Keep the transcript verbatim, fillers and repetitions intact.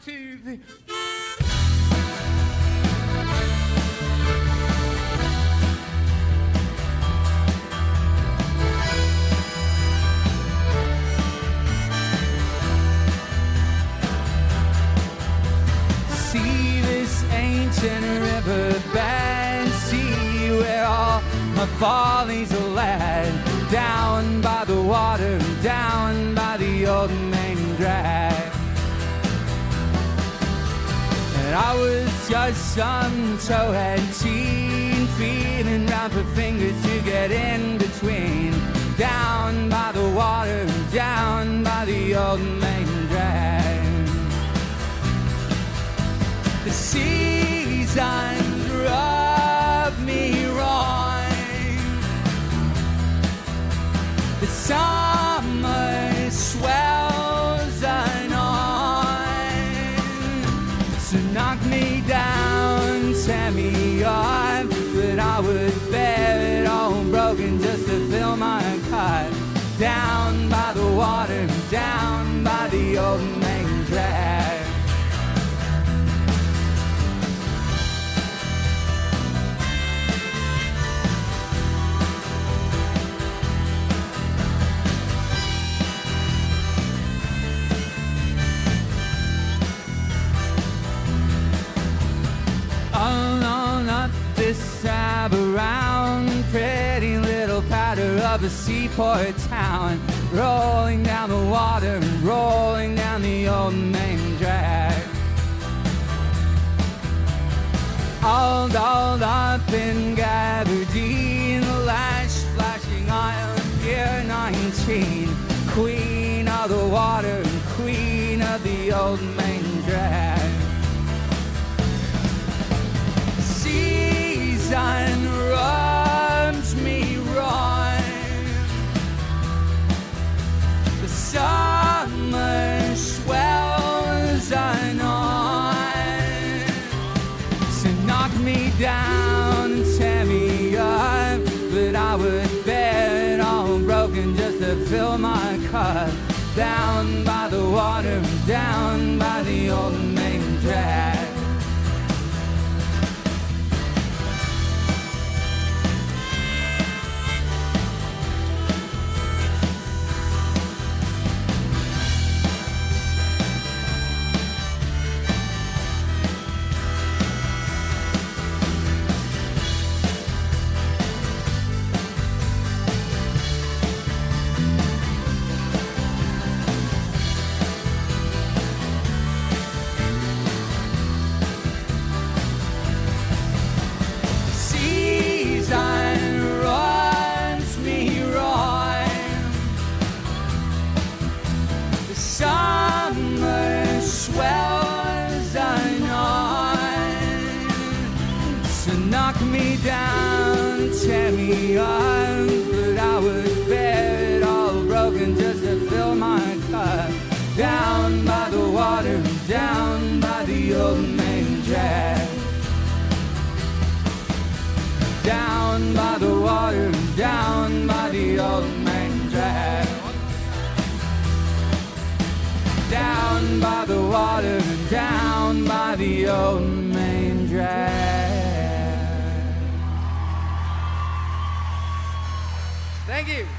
two, three. See this ancient riverbed, see where all my follies are led, down by the water, down by the old main drag. And I was just some towhead teen, feeling round for fingers to get in between, down by the water, down by the old main drag. The seasons rub me wrong, the summer swells anon. So knock me down, tear me up, but I would bear it all broken just to fill my cup. Down by the water, down by the old main drag. Oh no, not this time around. Pretty little powder of a seaport town, rolling down the water, rolling down the old main drag. All dolled up in gabardine, lash flashing on Pier nineteen, queen of the water and queen of the old main drag. Season rubs me wrong, the summer swells anon. So knock me down, tear me up, but I would bear it all broken just to fill my cup. Down by the water, down by the old main drag. Knock me down, tear me up, but I would bear it all broken just to fill my cup. Down by the water, down by the old main drag. Down by the water, down by the old main drag. Down by the water, down by the old main drag. Thank you.